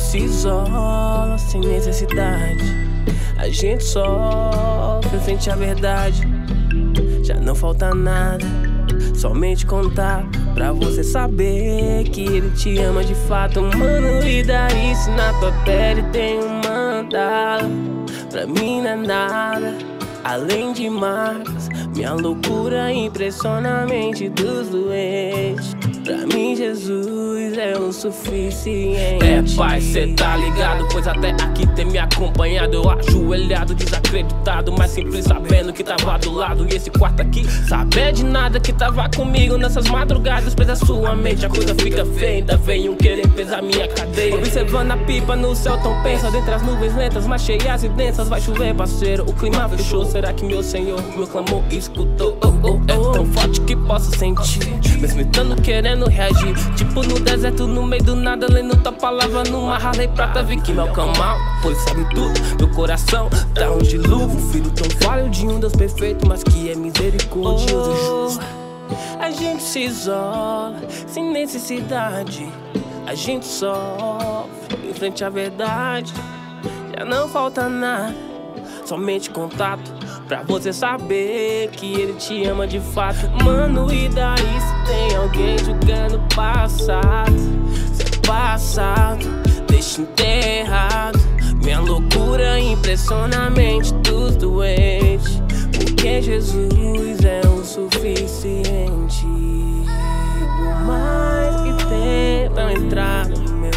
gente se isola sem necessidade. A gente sofre frente à verdade. Já não falta nada, somente contato pra você saber que ele te ama de fato. Mano, e daí se na tua pele tem um mandala? Pra mim não é nada, além de marcas. Minha loucura impressiona a mente dos doentes. Pra mim Jesus é o suficiente. É, pai, cê tá ligado, pois até aqui tem me acompanhado. Eu ajoelhado, desacreditado, mas sempre sabendo que tava do lado. E esse quarto aqui, saber de nada que tava comigo nessas madrugadas. Presa sua mente, a coisa fica feia. Ainda vem um querer pesar minha cadeia. Observando a pipa no céu tão pensa, dentre as nuvens lentas, mas cheias e densas. Vai chover, parceiro, o clima fechou. Será que meu Senhor meu clamor escutou? É tão forte que posso sentir, mesmo estando querendo reagir. Tipo no deserto, no meio do nada, lendo tua palavra numa Harley prata. Vi que me acalmar, pois sabe tudo. Meu coração tá um dilúvio. Filho tão falho de um Deus perfeito, mas que é misericordioso e justo. A gente se isola sem necessidade. A gente sofre em frente à verdade. Já não falta nada, somente contato pra você saber que ele te ama de fato. Mano, e daí se tem alguém julgando o passado? Se é passado, deixa enterrado. Minha loucura impressiona a mente dos doentes, porque Jesus é o suficiente. Por mais que tentam entrar no meu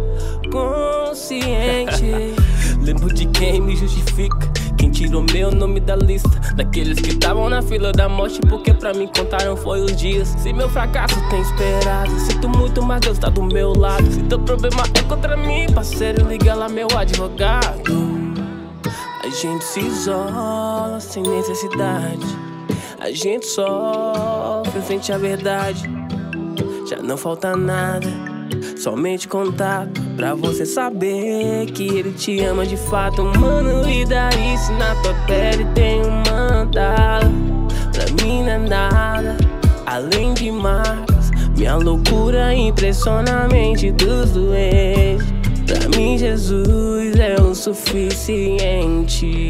consciente, lembro de quem me justifica, quem tirou meu nome da lista daqueles que estavam na fila da morte, porque pra mim contaram foi os dias. Se meu fracasso tem esperado, sinto muito, mas Deus tá do meu lado. Se teu problema é contra mim, parceiro, liga lá meu advogado. A gente se isola sem necessidade. A gente sofre frente à verdade. Já não falta nada, somente contato pra você saber que ele te ama de fato. Mano, e daí se na tua pele tem um mandala? Pra mim não é nada, além de marcas. Minha loucura impressiona a mente dos doentes. Pra mim Jesus é o suficiente.